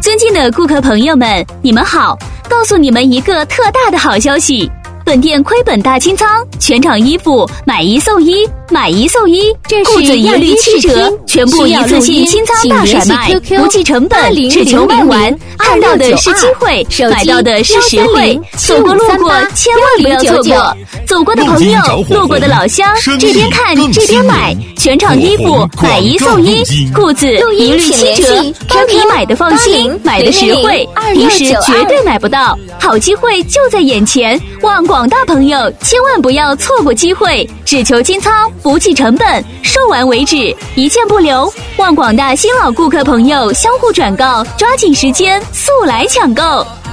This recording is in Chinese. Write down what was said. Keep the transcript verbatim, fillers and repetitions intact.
尊敬的顾客朋友们，你们好！告诉你们一个特大的好消息，本店亏本大清仓，全场衣服买一送一，买一送一，裤子一律七折，全部一次性清仓大甩卖，不计成本，只求卖完。看到的是机会，买到的是实惠，走过路过千万不要错过。走过的朋友，路过的老乡，这边看这边买，全场衣服买一送一，裤子一律七折，真皮买的放心，买的实惠，平时绝对买不到，好机会就在眼前，望广大朋友千万不要错过机会，只求清仓，不计成本，售完为止，一件不留。望广大新老顾客朋友相互转告，抓紧时间，速来抢购。